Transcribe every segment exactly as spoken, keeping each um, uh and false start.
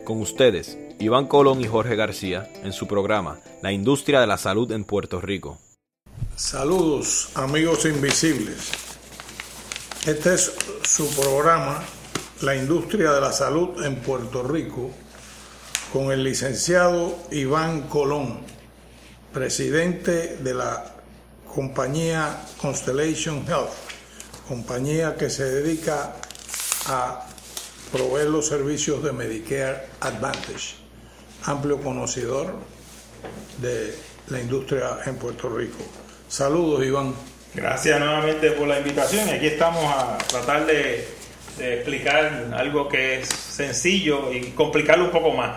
Con ustedes, Iván Colón y Jorge García, en su programa La Industria de la Salud en Puerto Rico. Saludos, amigos invisibles. Este es su programa La Industria de la Salud en Puerto Rico, con el licenciado Iván Colón, presidente de la compañía Constellation Health, compañía que se dedica a proveer los servicios de Medicare Advantage, amplio conocedor de la industria en Puerto Rico. Saludos, Iván. Gracias nuevamente por la invitación. Aquí estamos a tratar de, de explicar algo que es sencillo y complicarlo un poco más.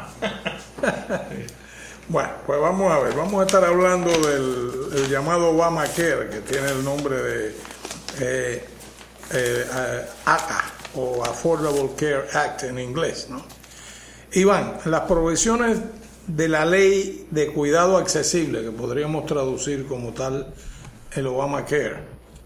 Bueno, pues vamos a ver, vamos a estar hablando del el llamado Obamacare, que tiene el nombre de eh, eh, A C A, o Affordable Care Act en inglés, ¿no? Iván, las provisiones de la ley de cuidado accesible, que podríamos traducir como tal el Obamacare,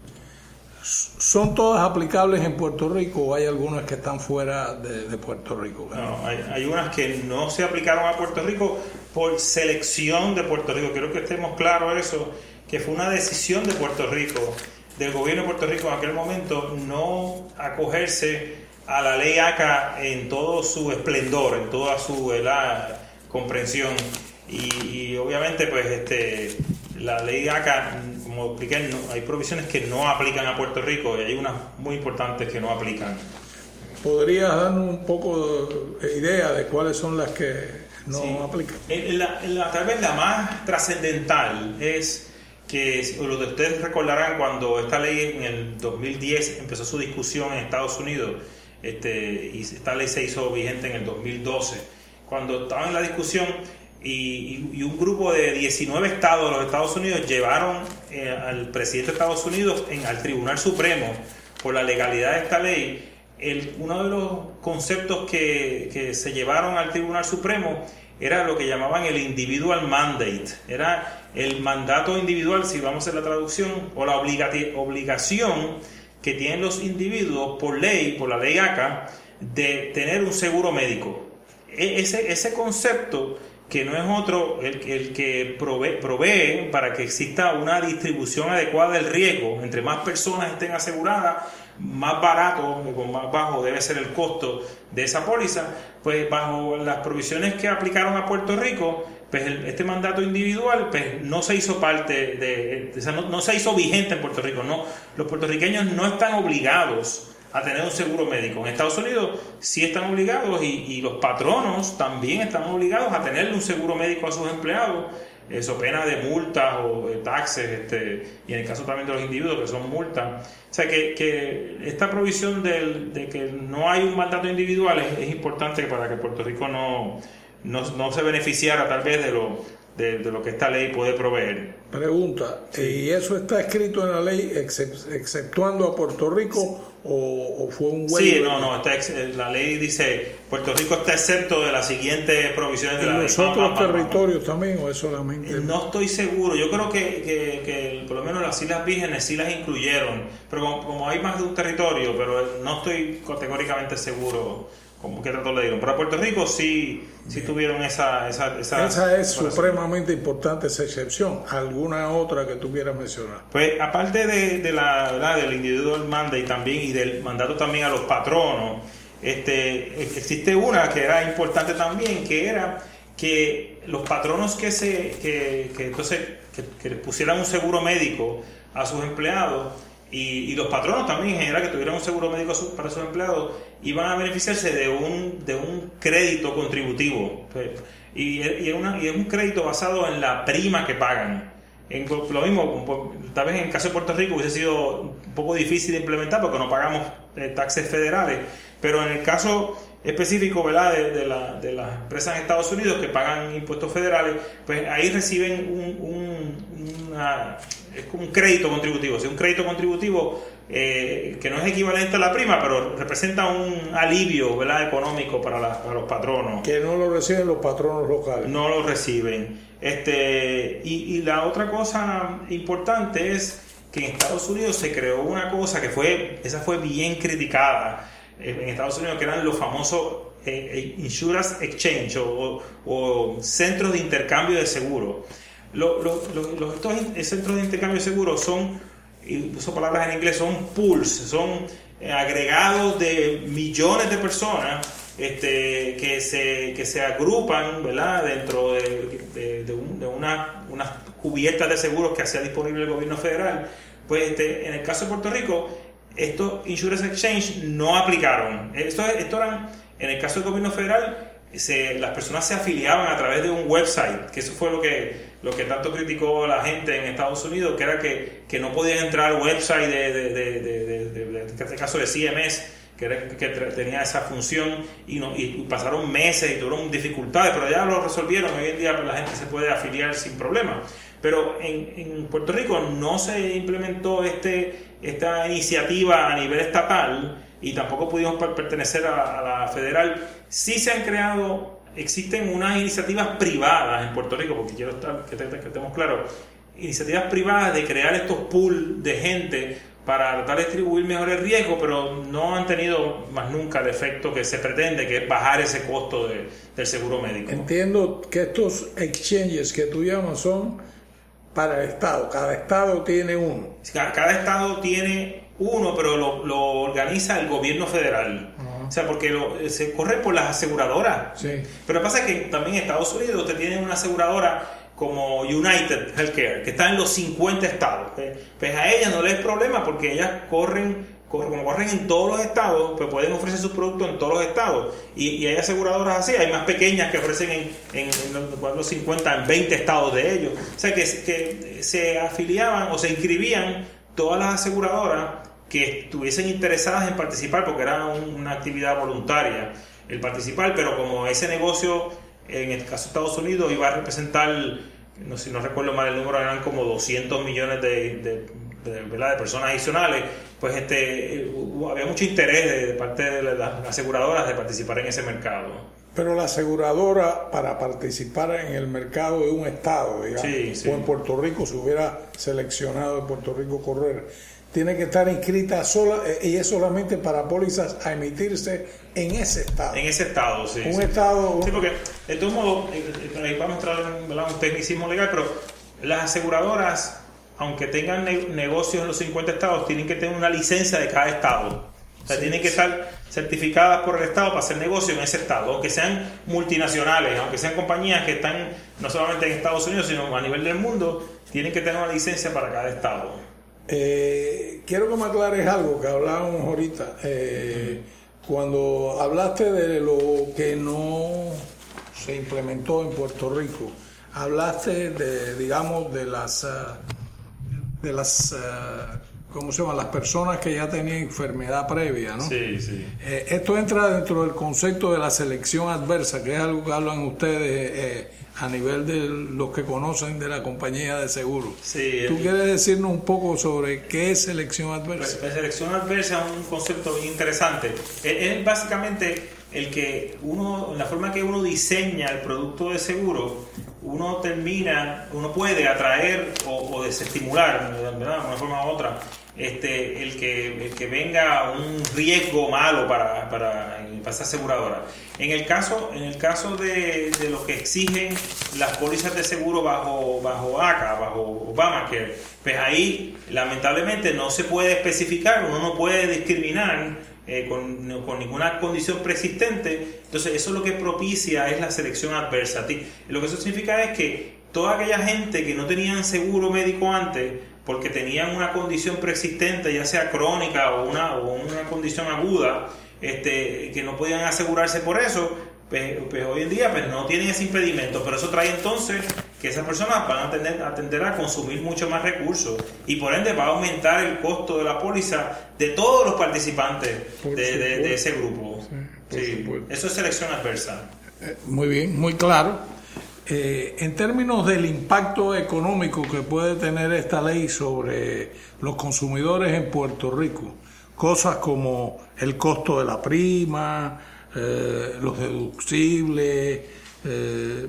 ¿son todas aplicables en Puerto Rico o hay algunas que están fuera de, de Puerto Rico? No, hay, hay unas que no se aplicaron a Puerto Rico por selección de Puerto Rico. Quiero que estemos claros eso, que fue una decisión de Puerto Rico, del gobierno de Puerto Rico en aquel momento, no acogerse a la ley A C A en todo su esplendor, en toda su ¿verdad? comprensión. Y, y obviamente pues este la ley A C A, como expliqué, no, hay provisiones que no aplican a Puerto Rico y hay unas muy importantes que no aplican. ¿Podrías darnos un poco de idea de cuáles son las que no sí. aplican? La, la, tal vez la más trascendental es que lo que ustedes recordarán cuando esta ley en el dos mil diez empezó su discusión en Estados Unidos, este, y esta ley se hizo vigente en el dos mil doce, cuando estaban en la discusión y, y un grupo de diecinueve estados de los Estados Unidos llevaron eh, al presidente de Estados Unidos en, al Tribunal Supremo por la legalidad de esta ley. El, uno de los conceptos que, que se llevaron al Tribunal Supremo era lo que llamaban el individual mandate, era el mandato individual, si vamos a hacer la traducción, o la obligati- obligación que tienen los individuos por ley, por la ley A C A, de tener un seguro médico. E- ese, ese concepto, que no es otro el, el que provee, provee para que exista una distribución adecuada del riesgo, entre más personas estén aseguradas, más barato, con más bajo debe ser el costo de esa póliza. Pues bajo las provisiones que aplicaron a Puerto Rico, pues el, este mandato individual pues no se hizo parte de, de o sea, no, no se hizo vigente en Puerto Rico. No, los puertorriqueños no están obligados a tener un seguro médico. En Estados Unidos sí están obligados y, y los patronos también están obligados a tenerle un seguro médico a sus empleados, eso pena de multas o de taxes, este, y en el caso también de los individuos que son multas. O sea que, que esta provisión del, de que no hay un mandato individual es, es importante para que Puerto Rico no, no, no se beneficiara tal vez de lo, de, de lo que esta ley puede proveer. Pregunta, sí. ¿Y eso está escrito en la ley except, exceptuando a Puerto Rico o, o fue un waiver? Sí, no, no, está ex, la ley dice Puerto Rico está excepto de las siguientes provisiones de la ley. ¿Y los otros territorios también o es solamente? No estoy seguro, yo creo que, que, que por lo menos las Islas Vírgenes sí las incluyeron, pero como, como hay más de un territorio, pero no estoy categóricamente seguro como que tanto le digo. Pero a Puerto Rico sí, sí tuvieron esa... Esa, esa, esa es supremamente importante, esa excepción. ¿Alguna otra que tú quieras mencionar? Pues aparte de, de la ¿verdad? del individual mandate también y del mandato también a los patronos, este existe una que era importante también, que era que los patronos que se que, que entonces que, que pusieran un seguro médico a sus empleados y, y los patronos también en general que tuvieran un seguro médico para sus empleados iban a beneficiarse de un de un crédito contributivo y, y, es una, y es un crédito basado en la prima que pagan. En lo mismo, tal vez en el caso de Puerto Rico hubiese sido un poco difícil de implementar porque no pagamos eh, taxes federales, pero en el caso específico, ¿verdad?, de, de, la, de las empresas en Estados Unidos que pagan impuestos federales, pues ahí reciben un, un, una, es como un crédito contributivo, o sea, un crédito contributivo eh, que no es equivalente a la prima, pero representa un alivio, ¿verdad?, económico para, la, para los patronos. Que no lo reciben los patronos locales. No lo reciben. Este, y, y la otra cosa importante es que en Estados Unidos se creó una cosa que fue, esa fue bien criticada en Estados Unidos, que eran los famosos eh, Insurance Exchange o, o centros de intercambio de seguros. Lo, lo, lo, los, estos centros de intercambio de seguros son, y uso palabras en inglés, son pools, son agregados de millones de personas este, que, se, que se agrupan, ¿verdad?, dentro de, de, de, un, de una, unas cubiertas de seguros que hacía disponible el gobierno federal. Pues este, en el caso de Puerto Rico, estos Insurance Exchange no aplicaron. Esto, esto eran, en el caso del gobierno federal, se, las personas se afiliaban a través de un website, que eso fue lo que, lo que tanto criticó la gente en Estados Unidos, que era que, que no podían entrar al website de, de, de, de, de, de, de, en este caso de C M S, que, era, que tenía esa función, y, no, y pasaron meses y tuvieron dificultades, pero ya lo resolvieron. Hoy en día pues, la gente se puede afiliar sin problema. Pero en, en Puerto Rico no se implementó este, esta iniciativa a nivel estatal, y tampoco pudimos pertenecer a, a la federal. Sí se han creado, existen unas iniciativas privadas en Puerto Rico, porque quiero estar, que, te, que estemos claros, iniciativas privadas de crear estos pools de gente para tratar de distribuir mejor el riesgo, pero no han tenido más nunca el efecto que se pretende, que es bajar ese costo de, del seguro médico. Entiendo que estos exchanges que tú llamas son para el Estado, cada Estado tiene uno. Cada, cada Estado tiene uno, pero lo, lo organiza el gobierno federal. Uh-huh. O sea, porque lo, se corre por las aseguradoras. Sí. Pero lo que pasa es que también en Estados Unidos usted tiene una aseguradora como United Healthcare, que está en los cincuenta estados. Pues a ellas no les es problema, porque ellas corren, corren, como corren en todos los estados, pues pueden ofrecer sus productos en todos los estados. Y, y hay aseguradoras así, hay más pequeñas que ofrecen en, en, en los cincuenta, en veinte estados de ellos. O sea, que, que se afiliaban o se inscribían todas las aseguradoras que estuviesen interesadas en participar, porque era un, una actividad voluntaria el participar, pero como ese negocio, en el caso de Estados Unidos, iba a representar, no sé si no recuerdo mal el número, eran como doscientos millones de, de, de, ¿verdad?, de personas adicionales, pues este había mucho interés de, de parte de las aseguradoras de participar en ese mercado. Pero la aseguradora, para participar en el mercado de un estado, digamos, sí, sí. o en Puerto Rico, si hubiera seleccionado en Puerto Rico correr, tiene que estar inscrita sola, y es solamente para pólizas a emitirse en ese estado. En ese estado, sí. Un sí. estado... Sí, porque de todos modos, ahí vamos a entrar en un tecnicismo legal, pero las aseguradoras, aunque tengan ne- negocios en los cincuenta estados, tienen que tener una licencia de cada estado. O sea, sí, tienen que sí. estar certificadas por el estado para hacer negocio en ese estado, aunque sean multinacionales, aunque sean compañías que están no solamente en Estados Unidos, sino a nivel del mundo, tienen que tener una licencia para cada estado. Eh, quiero que me aclares algo que hablábamos ahorita. Eh, uh-huh. Cuando hablaste de lo que no se implementó en Puerto Rico, hablaste de, digamos, de las, uh, de las, uh, ¿cómo se llama? Las personas que ya tenían enfermedad previa, ¿no? Sí, sí. Eh, esto entra dentro del concepto de la selección adversa, que es algo que hablan ustedes eh, a nivel de los que conocen de la compañía de seguros. Sí, ¿Tú quieres decirnos un poco sobre qué es selección adversa? La selección adversa es un concepto bien interesante. Es, es básicamente el que uno, la forma que uno diseña el producto de seguro, uno termina, uno puede atraer o, o desestimular, ¿verdad?, de una forma u otra, este, el que, el que venga un riesgo malo para, para, para esa aseguradora. En el caso, en el caso de, de lo que exigen las pólizas de seguro bajo, bajo A C A, bajo Obamacare, pues ahí lamentablemente no se puede especificar, uno no puede discriminar Eh, con, con ninguna condición preexistente. Entonces eso lo que propicia es la selección adversa. Lo que eso significa es que toda aquella gente que no tenían seguro médico antes porque tenían una condición preexistente, ya sea crónica o una, o una condición aguda, este, que no podían asegurarse por eso, pues, pues hoy en día pues no tienen ese impedimento, pero eso trae entonces que esas personas van a tender, a tender a consumir mucho más recursos y por ende va a aumentar el costo de la póliza de todos los participantes de, de, de ese grupo. Sí, sí, eso es selección adversa. Eh, muy bien, muy claro. Eh, en términos del impacto económico que puede tener esta ley sobre los consumidores en Puerto Rico, cosas como el costo de la prima, eh, los deducibles. Eh.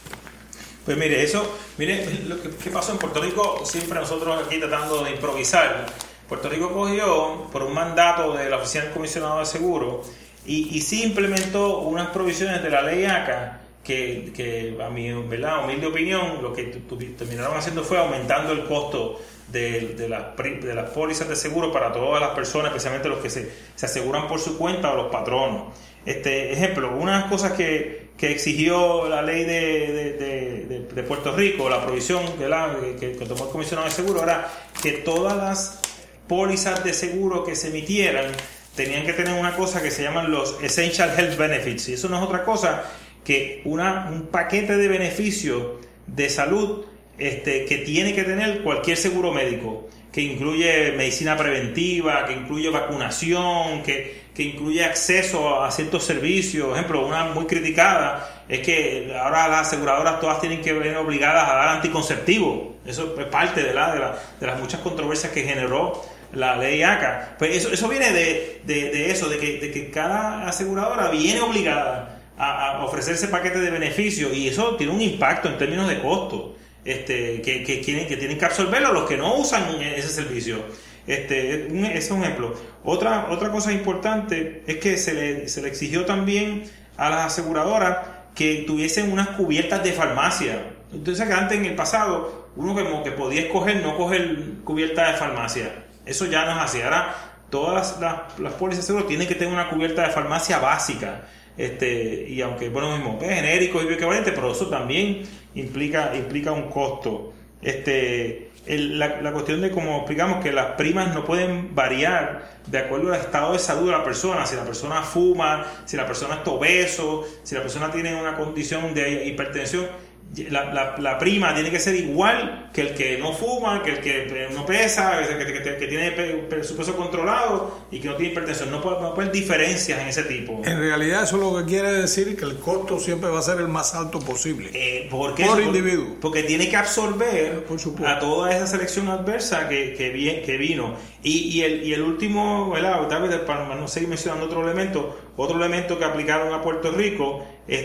Pues mire, eso, mire, lo que, que pasó en Puerto Rico, siempre nosotros aquí tratando de improvisar. Puerto Rico cogió por un mandato de la Oficina del Comisionado de Seguros y, y sí implementó unas provisiones de la ley ACA que, que a mi ¿verdad? humilde opinión lo que tu, tu, terminaron haciendo fue aumentando el costo de, de, las, de las pólizas de seguro para todas las personas, especialmente los que se, se aseguran por su cuenta o los patronos. Este ejemplo, una de las cosas que, que exigió la ley de, de, de, de, de Puerto Rico, la provisión ¿verdad? Que, que tomó el comisionado de seguro, era que todas las pólizas de seguro que se emitieran tenían que tener una cosa que se llaman los Essential Health Benefits, y eso no es otra cosa que una, un paquete de beneficios de salud este, que tiene que tener cualquier seguro médico, que incluye medicina preventiva, que incluye vacunación, que, que incluye acceso a ciertos servicios. Por ejemplo, una muy criticada es que ahora las aseguradoras todas tienen que venir obligadas a dar anticonceptivos. Eso es parte de, la, de, la, de las muchas controversias que generó la ley ACA. Pues eso, eso viene de, de, de eso, de que, de que cada aseguradora viene obligada a, a ofrecer ese paquete de beneficios, y eso tiene un impacto en términos de costo. Este, que, que, tienen, que tienen que absorberlo los que no usan ese servicio. Este, un, ese es un ejemplo. Otra, otra cosa importante es que se le, se le exigió también a las aseguradoras que tuviesen unas cubiertas de farmacia. Entonces, que antes en el pasado uno como que podía escoger no coger cubierta de farmacia. Eso ya no es así. Ahora todas las, las, las pólizas de seguro tienen que tener una cubierta de farmacia básica. Este, y aunque, bueno, mismo, es genérico y bioequivalente, pero eso también implica, implica un costo. Este, el, la, la cuestión de, como explicamos, que las primas no pueden variar de acuerdo al estado de salud de la persona. Si la persona fuma, si la persona está obeso, si la persona tiene una condición de hipertensión, La, la, la prima tiene que ser igual que el que no fuma, que el que no pesa, que, que, que, que tiene pe, su peso controlado y que no tiene hipertensión. No puede, no puede haber diferencias en ese tipo. En realidad eso lo que quiere decir que el costo siempre va a ser el más alto posible. Eh, ¿por qué? Por eso? individuo. Porque tiene que absorber a toda esa selección adversa que, que, vi, que vino. Y, y, el, y el último, ¿verdad? Para no seguir mencionando otro elemento, otro elemento que aplicaron a Puerto Rico,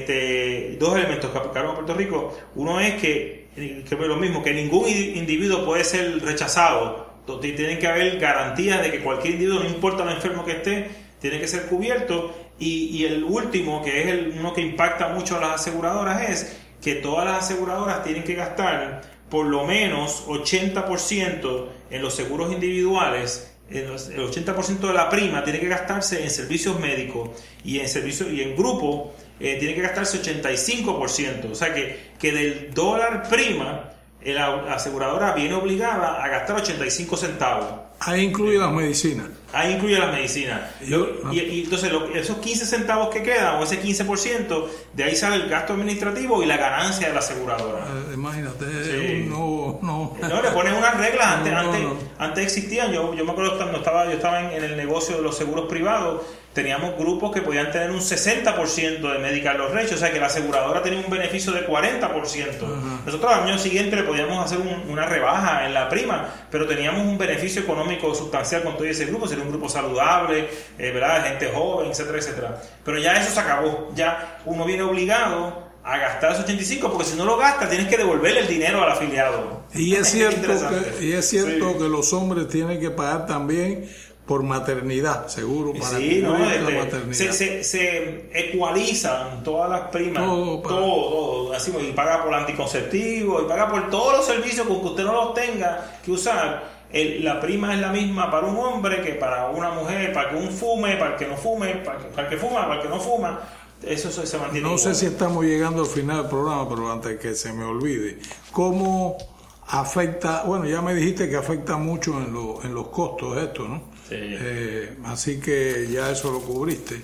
este, dos elementos que aplicaron a Puerto Rico. Uno es que, que es lo mismo, que ningún individuo puede ser rechazado. Tienen que haber garantías de que cualquier individuo, no importa lo enfermo que esté, tiene que ser cubierto. Y, y el último, que es el, uno que impacta mucho a las aseguradoras, es que todas las aseguradoras tienen que gastar por lo menos ochenta por ciento en los seguros individuales. El ochenta por ciento de la prima tiene que gastarse en servicios médicos, y en servicios y en grupo eh, tiene que gastarse ochenta y cinco por ciento. O sea que, que del dólar prima la aseguradora viene obligada a gastar ochenta y cinco centavos. Ahí incluye las medicinas. Ahí incluye las medicinas. Yo, y, y entonces lo, esos quince centavos que quedan, o ese quince por ciento, de ahí sale el gasto administrativo y la ganancia de la aseguradora. Eh, imagínate, sí. no, no. No, le ponen unas reglas. Antes, no, no, antes, no. antes existían, yo, yo me acuerdo cuando estaba, yo estaba en, en el negocio de los seguros privados, teníamos grupos que podían tener un sesenta por ciento de medical loss ratio, o sea que la aseguradora tenía un beneficio de cuarenta por ciento. Uh-huh. Nosotros al año siguiente le podíamos hacer un, una rebaja en la prima, pero teníamos un beneficio económico sustancial con todo ese grupo. Sería un grupo saludable, eh, ¿verdad? Gente joven, etcétera, etcétera. Pero ya eso se acabó. Ya uno viene obligado a gastar esos ochenta y cinco, porque si no lo gasta tienes que devolverle el dinero al afiliado. Y es cierto, que, y es cierto sí. que los hombres tienen que pagar también por maternidad, seguro para sí, no, la este, maternidad. Se, se, se ecualizan todas las primas, todo, todo, todo, así, y paga por anticonceptivo, y paga por todos los servicios con que usted no los tenga que usar. El, la prima es la misma para un hombre que para una mujer, para que un fume, para el que no fume, para, que, para el que fuma, para el que no fuma. Eso se, se mantiene. No igual. sé si estamos llegando al final del programa, pero antes que se me olvide, ¿cómo afecta? Bueno, ya me dijiste que afecta mucho en, lo, en los costos esto, ¿no? Sí. Eh, así que ya eso lo cubriste.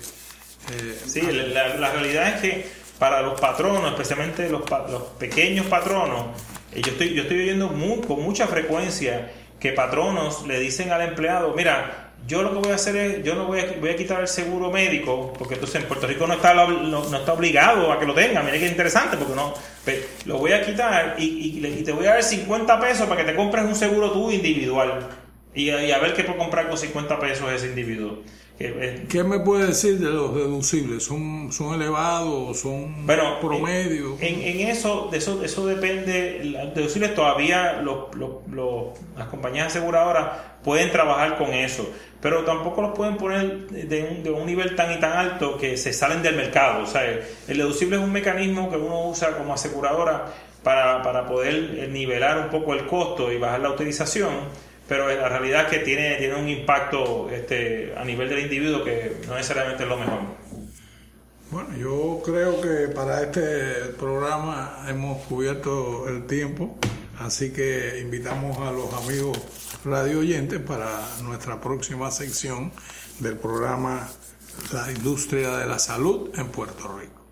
Eh, sí, la, la realidad es que para los patronos, especialmente los, los pequeños patronos, yo estoy, yo estoy oyendo muy, con mucha frecuencia que patronos le dicen al empleado, mira, yo lo que voy a hacer es, yo no voy a, voy a quitar el seguro médico, porque entonces en Puerto Rico no está, no, no está obligado a que lo tenga. Mira que interesante, porque no, lo voy a quitar y, y, y te voy a dar cincuenta pesos para que te compres un seguro tú individual, y, y a ver qué puedo comprar con cincuenta pesos ese individuo. Que, ¿Qué me puede decir de los deducibles? ¿Son, son elevados? ¿Son bueno, promedio? En, en eso, de eso, eso depende. Los deducibles todavía los, los, los, las compañías aseguradoras pueden trabajar con eso, pero tampoco los pueden poner de un, de un nivel tan y tan alto que se salen del mercado. O sea, el, el deducible es un mecanismo que uno usa como aseguradora para, para poder nivelar un poco el costo y bajar la utilización. Pero la realidad es que tiene, tiene un impacto este, a nivel del individuo que no necesariamente es lo mejor. Bueno, yo creo que para este programa hemos cubierto el tiempo, así que invitamos a los amigos radio oyentes para nuestra próxima sección del programa La Industria de la Salud en Puerto Rico.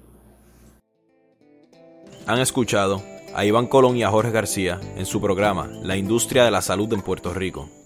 Han escuchado a Iván Colón y a Jorge García en su programa La Industria de la Salud en Puerto Rico.